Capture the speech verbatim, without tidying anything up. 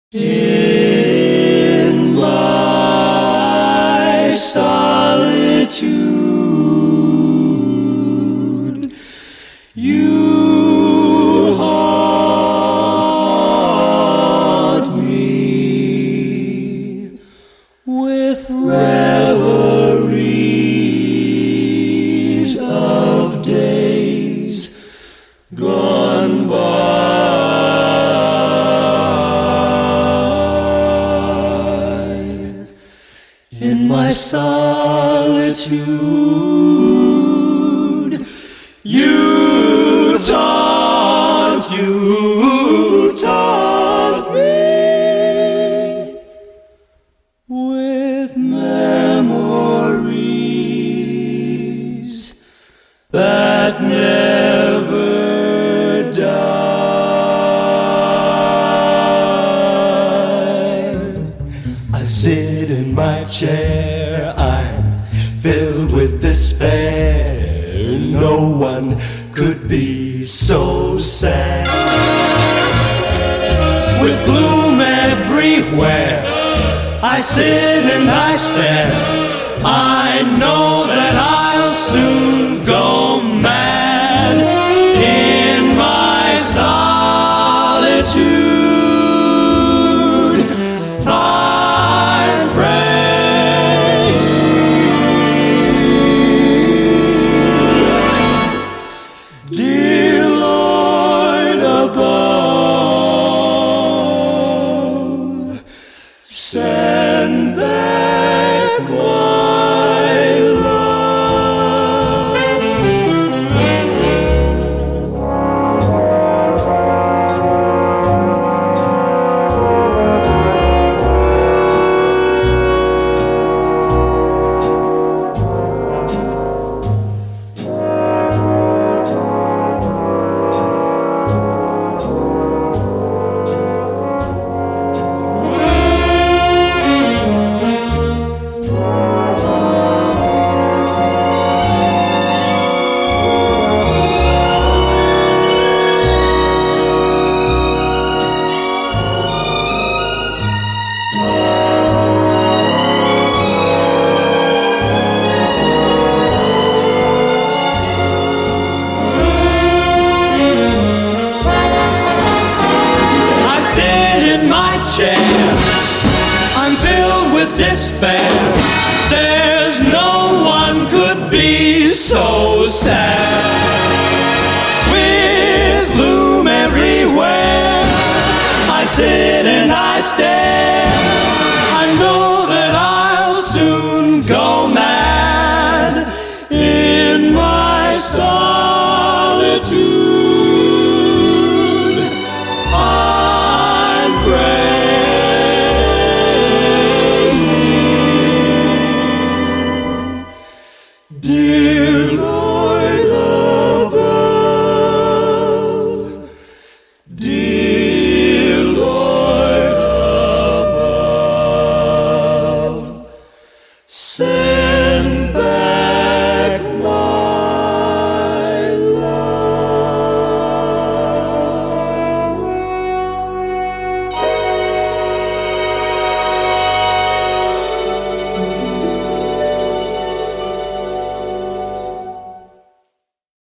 In my solitude, you haunt me with reveries of days gone by. In my solitude, you taunt, you taunt me with memories that never die. I sit in my chair, I'm filled with despair. No one could be so sad. With gloom everywhere, I sit and I stare. I know that I'll soon go mad in my solitude. Dear Lord above, send back my love. In my chair, I'm filled with despair. There